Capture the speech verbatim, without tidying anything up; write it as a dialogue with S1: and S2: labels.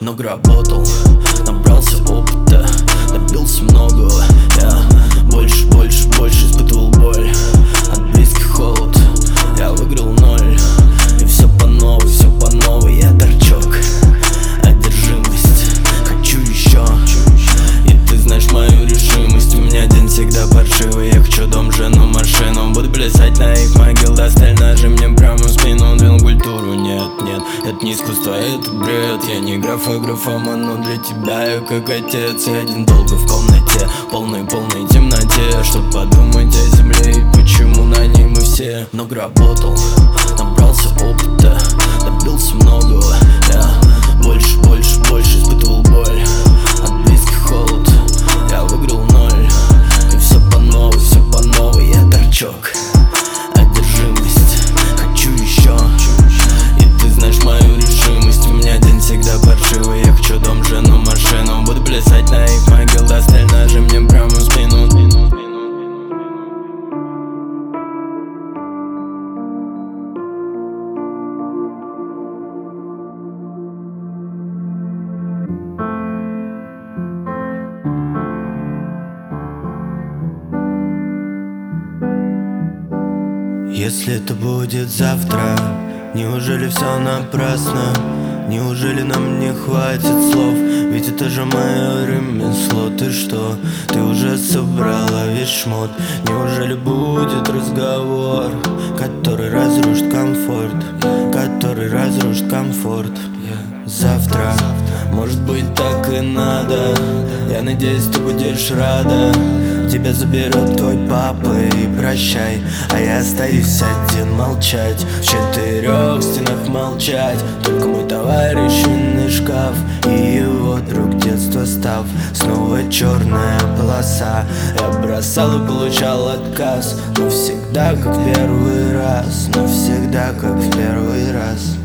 S1: много работал, набрался опыта, добился многого. Я больше, больше, больше испытывал боль, от близких холод, я выиграл ноль. И все по новой, все по новой, я торчок, одержимость, хочу еще. И ты знаешь мою решимость, у меня день всегда паршивый. Я хочу дом, жену, машину, буду плясать на их могил, досталь ножи мне прямо в спину. Двинул культуру, нет, нет, это не искусство, это бред. Я не графа, графоман, но для тебя я как отец. Я один долго в комнате, полной, полной темноте, чтоб подумать о земле и почему на ней мы все. Много работал, набрался опыта, добился многого. Я больше, больше, больше испытывал боль, от близких холод, я выиграл ноль. И все по новой, все по новой, я торчок, одержимость, хочу еще. И ты знаешь мою решимость, у меня день всегда паршивый. Я хочу дом, жену, машину, буду плясать на их могил, досталь ножи мне прямо в спину. Если это будет завтра, неужели все напрасно? Неужели нам не хватит слов? Ведь это же мое ремесло. Ты что? Ты уже собрала весь шмот? Неужели будет разговор, который разрушит комфорт, который разрушит комфорт? Завтра, может быть, так и надо. Я надеюсь, ты будешь рада. Тебя заберет твой папа и прощай, а я остаюсь один молчать, в четырех стенах молчать. Только мой товарищ винный шкаф и его друг детства став. Снова черная полоса. Я бросал и получал отказ, но всегда как в первый раз, но всегда как в первый раз.